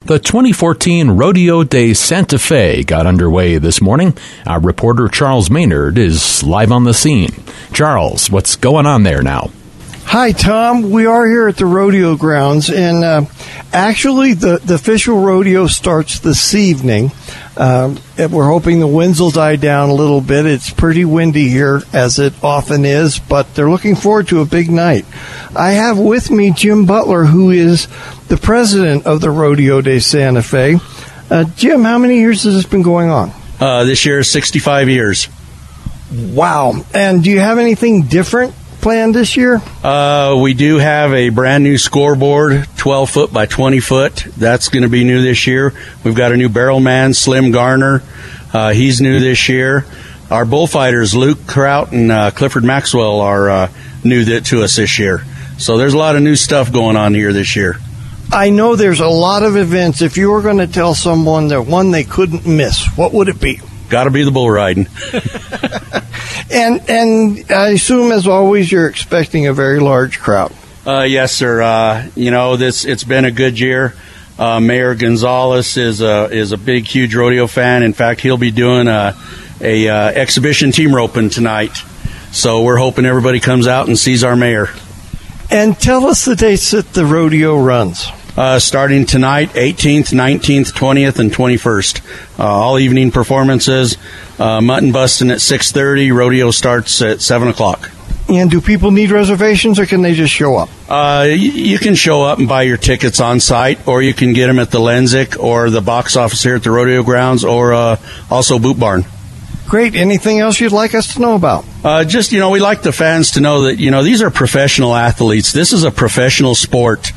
The 2014 Rodeo de Santa Fe got underway this morning. Our reporter Charles Maynard is live on the scene. Charles, what's going on there now? Hi, Tom. We are here at the rodeo grounds, and actually the official rodeo starts this evening. We're hoping the winds will die down a little bit. It's pretty windy here, as it often is, but they're looking forward to a big night. I have with me Jim Butler, who is the president of the Rodeo de Santa Fe. Jim, how many years has this been going on? This year is 65 years. Wow. And do you have anything different planned this year? We do have a brand new scoreboard, 12 foot by 20 foot. That's going to be new this year. We've got a new barrel man, Slim Garner. He's new this year. Our bullfighters, Luke Kraut and Clifford Maxwell, are new to us this year. So there's a lot of new stuff going on here this year. I know there's a lot of events. If you were going to tell someone that one they couldn't miss, what would it be? Got to be the bull riding. And I assume, as always, you're expecting a very large crowd. Yes, sir. It's been a good year. Mayor Gonzalez is a big, huge rodeo fan. In fact, he'll be doing a exhibition team roping tonight. So we're hoping everybody comes out and sees our mayor. And tell us the dates that the rodeo runs. Starting tonight, 18th, 19th, 20th, and 21st. All evening performances. Mutton busting at 6:30. Rodeo starts at 7 o'clock. And do people need reservations, or can they just show up? You can show up and buy your tickets on site, or you can get them at the Lenzik or the box office here at the rodeo grounds, or also Boot Barn. Great. Anything else you'd like us to know about? We like the fans to know that, these are professional athletes. This is a professional sport.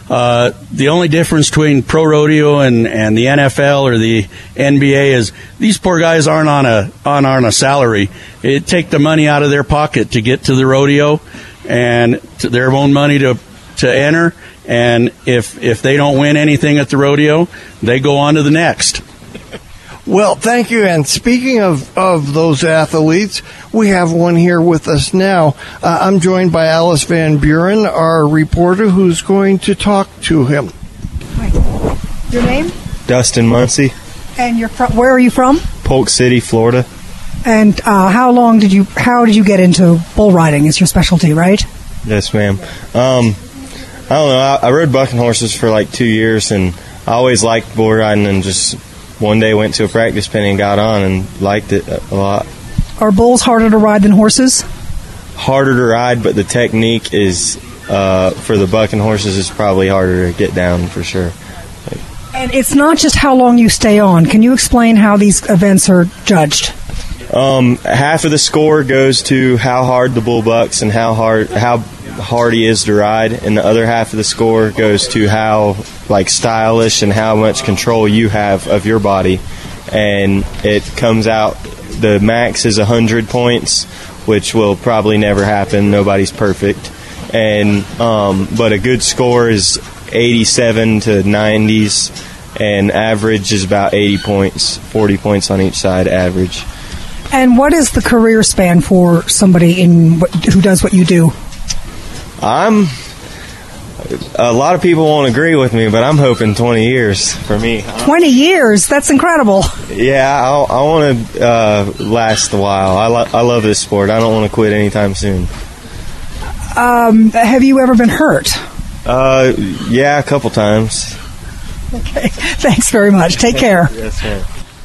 The only difference between pro rodeo and the NFL or the NBA is these poor guys aren't on a salary. It take the money out of their pocket to get to the rodeo, and their own money to enter. And if they don't win anything at the rodeo, they go on to the next. Well, thank you. And speaking of those athletes, we have one here with us now. I'm joined by Alice Van Buren, our reporter, who's going to talk to him. Hi. Your name? Dustin Muncie. And you're from? Where are you from? Polk City, Florida. And how did you get into bull riding? Is your specialty, right? Yes, ma'am. I don't know. I rode bucking horses for like 2 years, and I always liked bull riding, and just one day went to a practice pen and got on and liked it a lot. Are bulls harder to ride than horses? Harder to ride, but the technique is, for the bucking horses, is probably harder to get down for sure. And it's not just how long you stay on. Can you explain how these events are judged? Half of the score goes to how hard the bull bucks and how hard he is to ride, and the other half of the score goes to how stylish and how much control you have of your body. And it comes out, the max is 100 points, which will probably never happen. Nobody's perfect. And but a good score is 87 to 90s, and average is about 80 points, 40 points on each side average. And what is the career span for somebody who does what you do? A lot of people won't agree with me, but I'm hoping 20 years for me. 20 years? That's incredible. Yeah, I want to last a while. I love this sport. I don't want to quit anytime soon. Have you ever been hurt? Yeah, a couple times. Okay. Thanks very much. Take care. Yes, ma'am.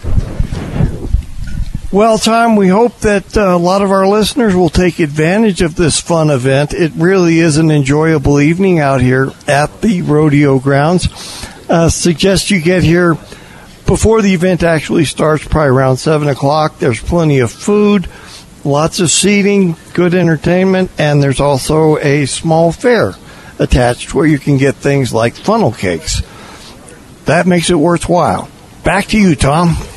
Well, Tom, we hope that a lot of our listeners will take advantage of this fun event. It really is an enjoyable evening out here at the rodeo grounds. Suggest you get here before the event actually starts, probably around 7 o'clock. There's plenty of food, lots of seating, good entertainment, and there's also a small fair attached where you can get things like funnel cakes. That makes it worthwhile. Back to you, Tom.